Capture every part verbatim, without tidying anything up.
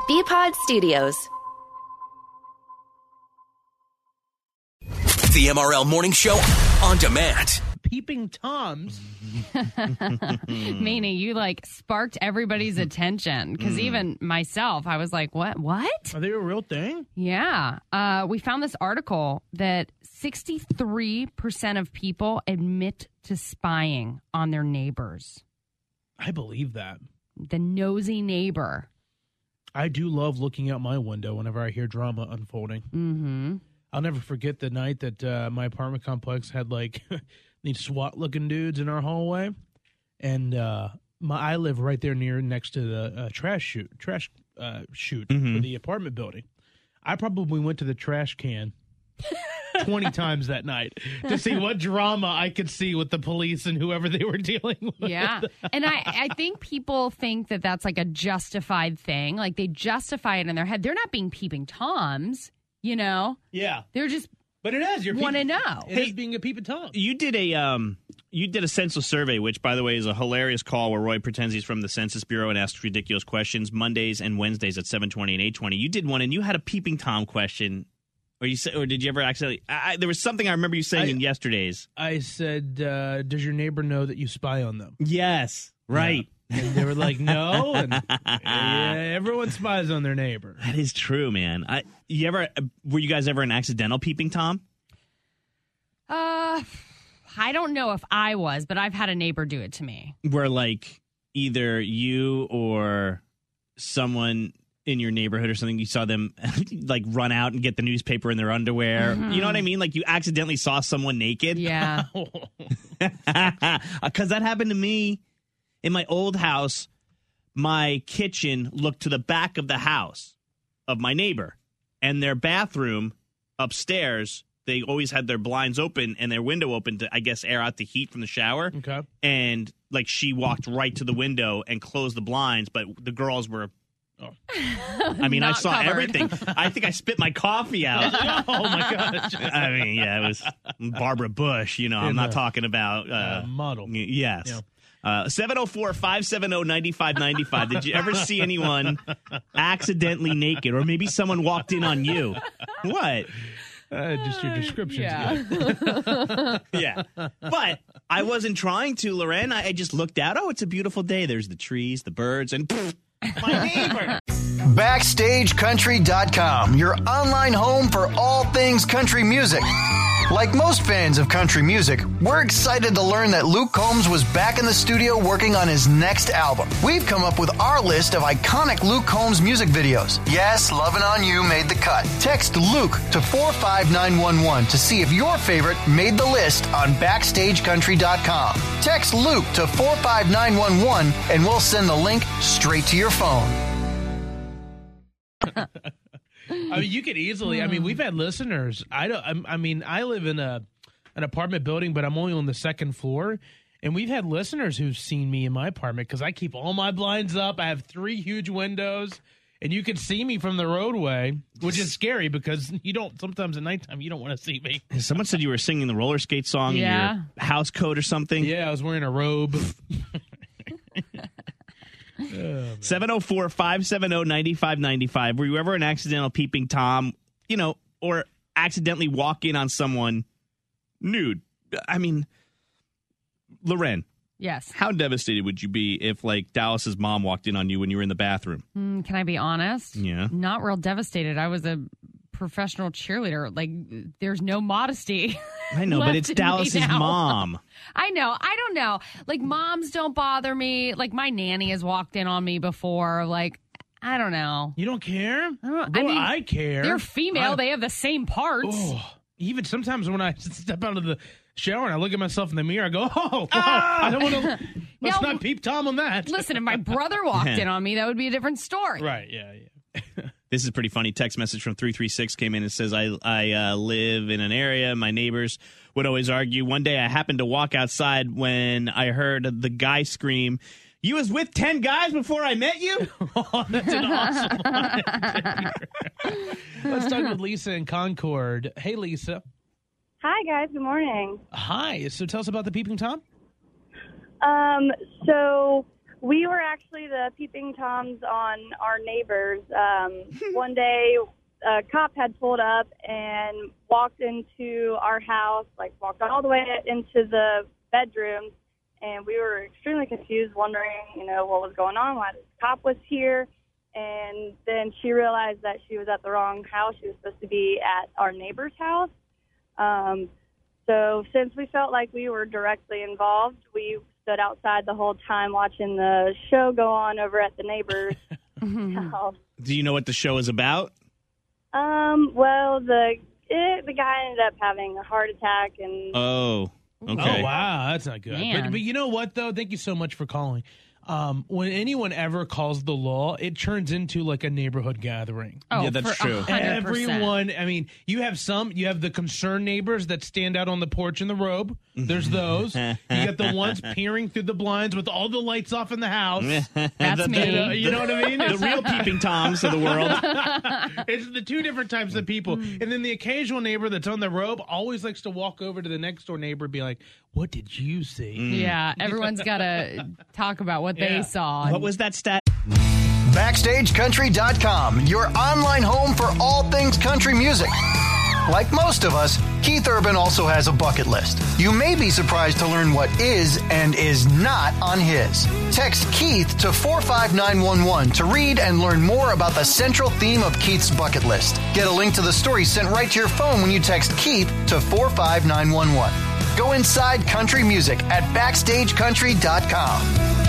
B-Pod Studios. The M R L Morning Show on demand. Peeping Toms. Meaning you like sparked everybody's attention because Mm. even myself, I was like, what? What? Are they a real thing? Yeah. Uh, we found this article that sixty-three percent of people admit to spying on their neighbors. I believe that. The nosy neighbor. I do love looking out my window whenever I hear drama unfolding. Mm-hmm. I'll never forget the night that uh, my apartment complex had like these SWAT-looking dudes in our hallway, and uh, my I live right there near next to the uh, trash chute, trash uh, chute Mhm. for the apartment building. I probably went to the trash can twenty times that night to see what drama I could see with the police and whoever they were dealing with. Yeah. And I, I think people think that that's like a justified thing. Like they justify it in their head. They're not being peeping Toms, you know? Yeah. They're just But it is. You're want to peeping- know. It is being a peeping Tom. You did a um, you did a census survey, which, by the way, is a hilarious call where Roy pretends he's from the Census Bureau and asks ridiculous questions Mondays and Wednesdays at seven twenty and eight twenty. You did one, and you had a peeping Tom question, or you said, or did you ever accidentally? I, I- there was something I remember you saying I- in yesterday's. I said, uh, does your neighbor know that you spy on them? Yes, right. And they were like, no. And yeah, everyone spies on their neighbor. That is true, man. I, you ever were you guys ever an accidental peeping Tom? Uh, I don't know if I was, but I've had a neighbor do it to me. Where like either you or someone in your neighborhood or something, you saw them like run out and get the newspaper in their underwear. Mhm. You know what I mean? Like you accidentally saw someone naked. Yeah. Because that happened to me in my old house. My kitchen looked to the back of the house of my neighbor, and their bathroom upstairs, they always had their blinds open and their window open to, I guess, air out the heat from the shower. Okay. And like she walked right to the window and closed the blinds, but the girls were. Oh. I mean, I Not saw covered. everything. I think I spit my coffee out. Oh, my gosh. I mean, yeah, it was Barbara Bush. You know, I'm In not the, talking about. Uh, Uh, model. y- yes. Yeah. Uh, seven oh four, five seven oh, nine five nine five. Did you ever see anyone accidentally naked? Or maybe someone walked in on you? What? Uh, just your description. Yeah. Yeah. But I wasn't trying to, Loren. I, I just looked out. Oh, it's a beautiful day. There's the trees, the birds, and pfft, my neighbor. Backstage Country dot com, your online home for all things country music. Like most fans of country music, we're excited to learn that Luke Combs was back in the studio working on his next album. We've come up with our list of iconic Luke Combs music videos. Yes, Lovin' On You made the cut. Text Luke to four five nine one one to see if your favorite made the list on Backstage Country dot com. Text Luke to four five nine one one and we'll send the link straight to your phone. I mean, you could easily. I mean, we've had listeners. I don't. I'm- I mean, I live in a an apartment building, but I'm only on the second floor, and we've had listeners who've seen me in my apartment because I keep all my blinds up. I have three huge windows, and you can see me from the roadway, which is scary because you don't. Sometimes at nighttime, you don't want to see me. Someone said you were singing the roller skate song Yeah. in your house coat or something. Yeah, I was wearing a robe. seven oh four, five seven oh, nine five nine five. Were you ever an accidental peeping Tom, you know, or accidentally walk in on someone nude? I mean, Loren, Yes. how devastated would you be if, like, Dallas's mom walked in on you when you were in the bathroom? Mm, can I be honest? Yeah. Not real devastated. I was a professional cheerleader. Like, there's no modesty. I know, but left it's in me Dallas's now. mom. I know. I don't know. Like, moms don't bother me. Like, my nanny has walked in on me before. Like, I don't know. You don't care? I, don't, Boy, I mean, I care. they're female. I- they have the same parts. Oh, even sometimes when I step out of the shower and I look at myself in the mirror, I go, "Oh, I don't want to." Let's Now- not peep Tom on that. Listen, if my brother walked in on me, that would be a different story. Right? Yeah, yeah. This is pretty funny. Text message from three three six came in and says, I, I uh, live in an area. My neighbors would always argue. One day I happened to walk outside when I heard the guy scream, "You was with ten guys before I met you?" Oh, that's an awesome one. Let's talk with Lisa in Concord. Hey, Lisa. Hi, guys. Good morning. Hi. So tell us about the peeping Tom. Um, so we were actually the peeping Toms on our neighbors. Um, one day, a cop had pulled up and walked into our house, like walked all the way into the bedrooms, and we were extremely confused, wondering, you know, what was going on, why this cop was here. And then she realized that she was at the wrong house. She was supposed to be at our neighbor's house. Um, so since we felt like we were directly involved, we stood outside the whole time watching the show go on over at the neighbor's house. Do you know what the show is about? Um, well, the it, the guy ended up having a heart attack, and Oh, okay. Oh, wow. That's not good. Man. But, but you know what, though? Thank you so much for calling. Um, when anyone ever calls the law, it turns into like a neighborhood gathering. Oh, Yeah, that's for true. one hundred percent. Everyone, I mean, you have some, you have the concerned neighbors that stand out on the porch in the robe. There's those. You got the ones peering through the blinds with all the lights off in the house. That's The- me. You know, you know what I mean? The real peeping Toms of the world. It's the two different types of people. And then the occasional neighbor that's on the robe always likes to walk over to the next door neighbor and be like, what did you see? Yeah, everyone's got to talk about what Yeah. they saw. What was that stat? Backstage Country dot com, your online home for all things country music. Like most of us, Keith Urban also has a bucket list. You may be surprised to learn what is and is not on his. Text Keith to four five nine one one to read and learn more about the central theme of Keith's bucket list. Get a link to the story sent right to your phone when you text Keith to four five nine one one. Go inside country music at backstage country dot com.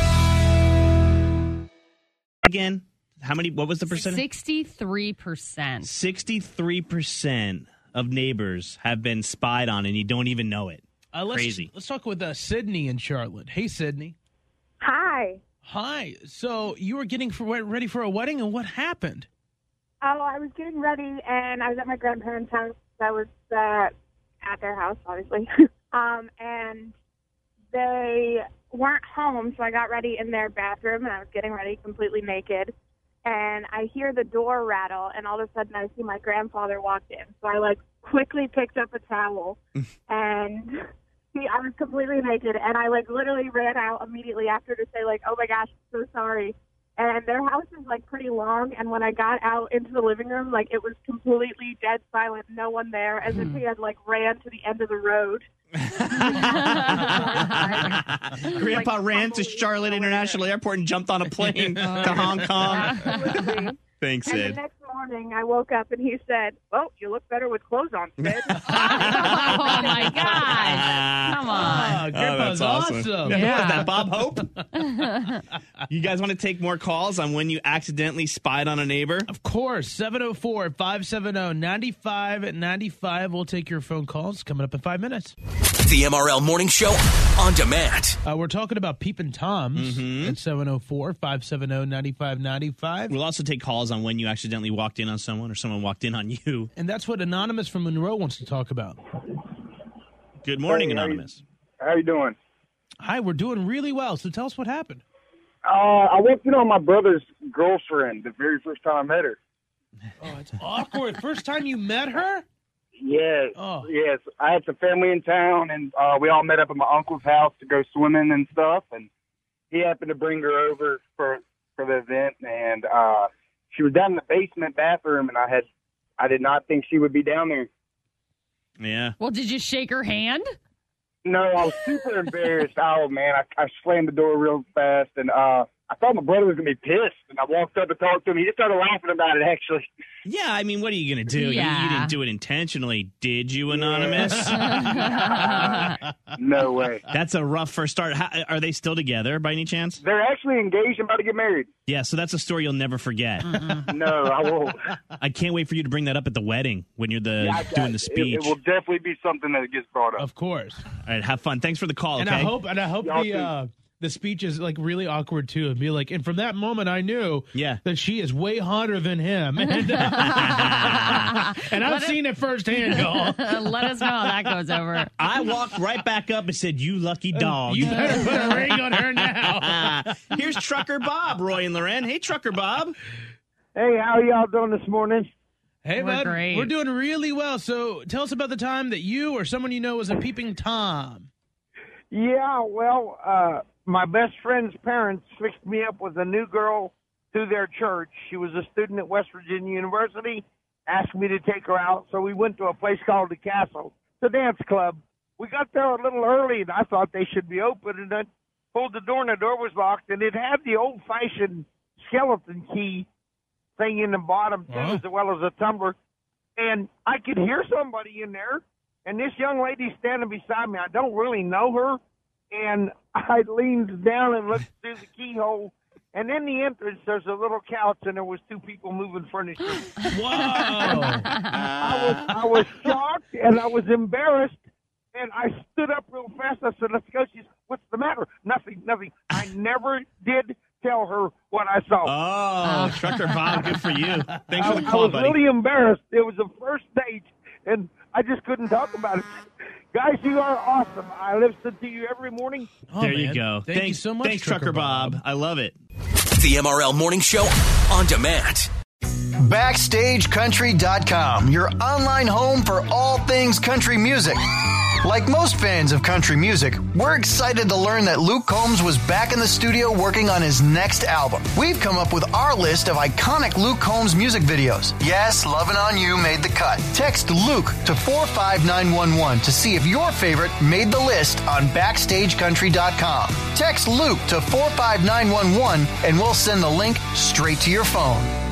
Again, how many, what was the percentage? sixty-three percent. sixty-three percent of neighbors have been spied on and you don't even know it. Uh, let's, Crazy. Let's talk with uh, Sydney in Charlotte. Hey, Sydney. hi. Hi. So you were getting for, ready for a wedding, and what happened? Oh, I was getting ready, and I was at my grandparents' house. I was uh, at their house, obviously. um, and they weren't home, so I got ready in their bathroom, and I was getting ready completely naked. And I hear the door rattle, and all of a sudden I see my grandfather walk in. So I, like, quickly picked up a towel, and he, I was completely naked. And I, like, literally ran out immediately after to say, like, oh, my gosh, I'm so sorry. And their house is, like, pretty long. And when I got out into the living room, like, it was completely dead silent, no one there, as if he had, like, ran to the end of the road. Grandpa Like, ran to tumbleweed Charlotte nowhere. International Airport and jumped on a plane to Hong Kong. Absolutely. Thanks, And the Sid. next morning, I woke up and he said, "Well, you look better with clothes on, Sid." Oh, my gosh. Come on. Oh, Grandpa's awesome. Who Yeah. was that, Bob Hope? You guys want to take more calls on when you accidentally spied on a neighbor? Of course, seven oh four, five seven oh, nine five nine five. We'll take your phone calls coming up in five minutes. The M R L Morning Show on demand. Uh, we're talking about peeping Toms at seven oh four, five seven oh, nine five nine five. We'll also take calls on when you accidentally walked in on someone or someone walked in on you. And that's what Anonymous from Monroe wants to talk about. Good morning, Hey, how you- Anonymous. How you doing? Hi, we're doing really well. So tell us what happened. Uh, I walked in on my brother's girlfriend the very first time I met her. Oh, it's awkward. First time you met her? Yes, Oh. yes. I had some family in town, and uh, we all met up at my uncle's house to go swimming and stuff. And he happened to bring her over for for the event, and uh, she was down in the basement bathroom, and I had I did not think she would be down there. Yeah. Well, did you shake her hand? No, I was super embarrassed. Oh man, I, I slammed the door real fast, and uh, I thought my brother was gonna be pissed. And I walked up and talked to him. He just started laughing about it. Actually, Yeah, I mean, what are you going to do? You, you Yeah. didn't do it intentionally, did you, Anonymous? no way. That's a rough first start. How, are they still together by any chance? They're actually engaged and about to get married. Yeah, so that's a story you'll never forget. No, I won't. I can't wait for you to bring that up at the wedding when you're the Yeah, I- doing the it- speech. It, will definitely be something that gets brought up. Of course. All right, have fun. Thanks for the call, And okay? I hope and I hope Y'all the too. uh, the speech is like really awkward too, and be like, and from that moment I knew Yeah. that she is way hotter than him, and, uh, and I've seen it firsthand, y'all. Let us know how that goes over. I walked right back up and said, "You lucky dog." You better put a ring on her now. Ah, here's Trucker Bob, Roy and Loren. Hey, Trucker Bob. Hey, how y'all doing this morning? Hey, We're bud, great. we're doing really well. So tell us about the time that you or someone you know was a peeping Tom. Yeah, well, uh, my best friend's parents fixed me up with a new girl to their church. She was a student at West Virginia University, asked me to take her out, so we went to a place called The Castle, the dance club. We got there a little early, and I thought they should be open, and then pulled the door, and the door was locked, and it had the old-fashioned skeleton key thing in the bottom, too, Oh. as well as a tumbler. And I could hear somebody in there, and this young lady standing beside me, I don't really know her, and I leaned down and looked through the keyhole, and in the entrance, there's a little couch, and there was two people moving furniture. Whoa! I was I was shocked, and I was embarrassed, and I stood up real fast. I said, let's go. She said, what's the matter? Nothing, nothing. I never did tell her what I saw. Oh, Trucker Bob, good for you. Thanks I, for the I call, was buddy. really embarrassed. It was the first date, and I just couldn't talk about it. Guys, you are awesome. I listen to you every morning. Oh, there you man. go. Thank thanks, you so much, Thanks, Trucker, Bob. I love it. The M R L Morning Show on demand. Backstage Country dot com, your online home for all things country music. Like most fans of country music, we're excited to learn that Luke Combs was back in the studio working on his next album. We've come up with our list of iconic Luke Combs music videos. Yes, Lovin' On You made the cut. Text Luke to four five nine one one to see if your favorite made the list on Backstage Country dot com. Text Luke to four five nine one one and we'll send the link straight to your phone.